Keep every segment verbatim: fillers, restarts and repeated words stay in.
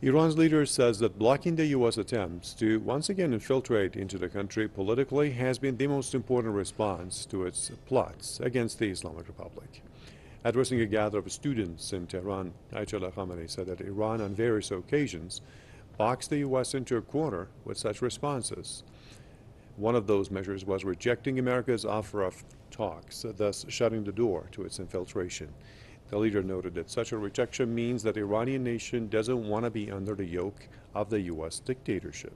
Iran's leader says that blocking the U S attempts to once again infiltrate into the country politically has been the most important response to its plots against the Islamic Republic. Addressing a gathering of students in Tehran, Ayatollah Khamenei said that Iran on various occasions boxed the U S into a corner with such responses. One of those measures was rejecting America's offer of talks, thus shutting the door to its infiltration. The leader noted that such a rejection means that the Iranian nation doesn't want to be under the yoke of the U S dictatorship.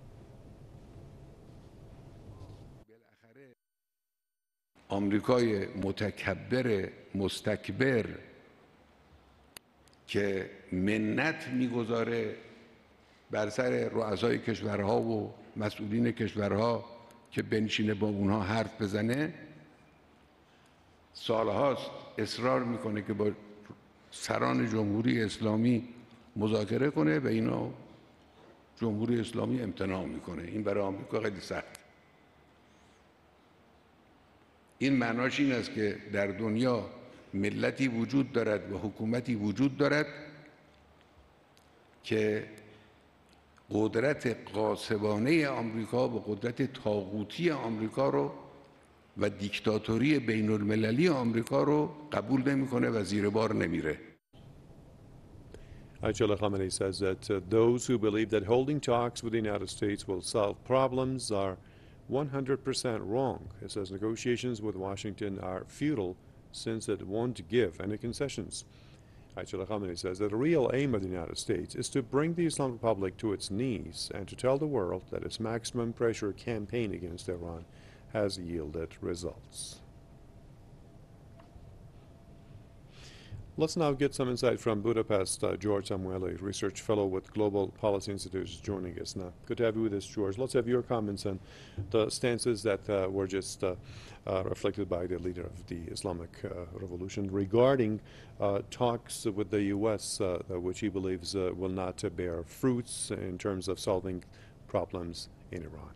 آمریکای متکبر مستکبر که منت میگذاره بر سر رؤسای کشورها و مسئولین کشورها که بنشینه با اونها حرف بزنه، سالهاست اصرار میکنه که با سران جمهوری اسلامی مذاکره کنه و اینا جمهوری اسلامی امتناع میکنه. این برای آمریکا خیلی سخت. این معناش این است که در دنیا ملتی وجود دارد و حکومتی وجود دارد که قدرت غاصبانه آمریکا و قدرت طاغوتی آمریکا رو و دیکتاتوری بین المللی آمریکا رو قبول نمیکنه و زیر بار نمیره. Ayatollah Khamenei says that uh, those who believe that holding talks with the United States will solve problems are one hundred percent wrong. He says negotiations with Washington are futile since it won't give any concessions. Ayatollah Khamenei says that the real aim of the United States is to bring the Islamic Republic to its knees and to tell the world that its maximum pressure campaign against Iran has yielded results. Let's now get some insight from Budapest. Uh, George Samueli, research fellow with Global Policy Institute, is joining us now. Good to have you with us, George. Let's have your comments on the stances that uh, were just uh, uh, reflected by the leader of the Islamic uh, Revolution regarding uh, talks with the U S, uh, which he believes uh, will not uh, bear fruits in terms of solving problems in Iran.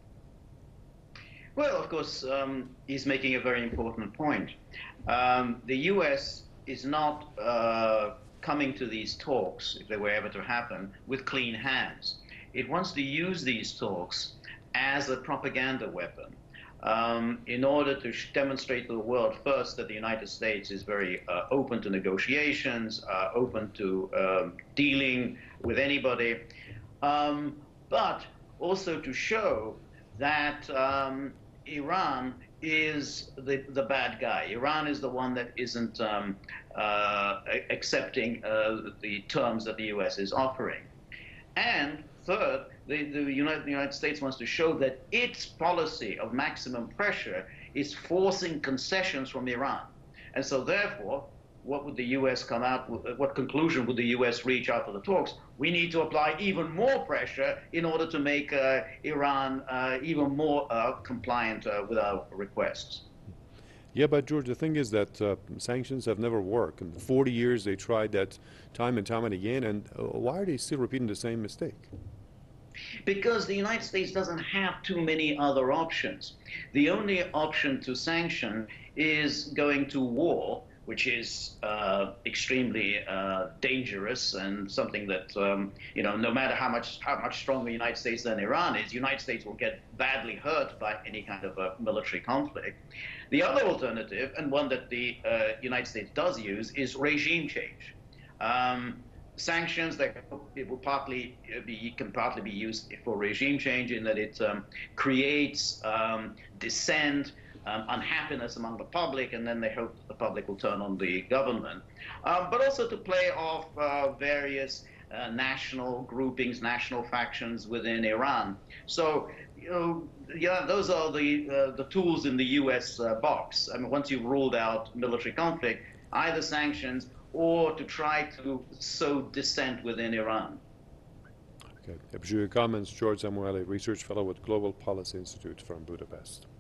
Well, of course, um, he's making a very important point. Um, the U S is not uh, coming to these talks, if they were ever to happen, with clean hands. It wants to use these talks as a propaganda weapon um, in order to demonstrate to the world first that the United States is very uh, open to negotiations, uh, open to um, dealing with anybody, um, but also to show that um, Iran is the, the bad guy. Iran is the one that isn't um, uh, accepting uh, the terms that the U S is offering. And third, the, the, United, the United States wants to show that its policy of maximum pressure is forcing concessions from Iran. And so therefore, what would the U S come out with, what conclusion would the U S reach after the talks? We need to apply even more pressure in order to make uh, Iran uh, even more uh, compliant uh, with our requests. Yeah, but George, the thing is that uh, sanctions have never worked. In forty years, they tried that time and time and again, and uh, why are they still repeating the same mistake? Because the United States doesn't have too many other options. The only option to sanction is going to war, which is uh, extremely uh, dangerous and something that, um, you know, no matter how much how much stronger the United States than Iran is, the United States will get badly hurt by any kind of a military conflict. The other alternative, and one that the uh, United States does use, is regime change. Um, sanctions that it will partly be, can partly be used for regime change in that it um, creates um, dissent, Um, unhappiness among the public, and then they hope that the public will turn on the government, um, but also to play off uh, various uh, national groupings, national factions within Iran. So, you know, yeah, those are the uh, the tools in the U S uh, box. I mean, once you've ruled out military conflict, either sanctions or to try to sow dissent within Iran. Okay. Your comments, George Samueli, research fellow with Global Policy Institute from Budapest.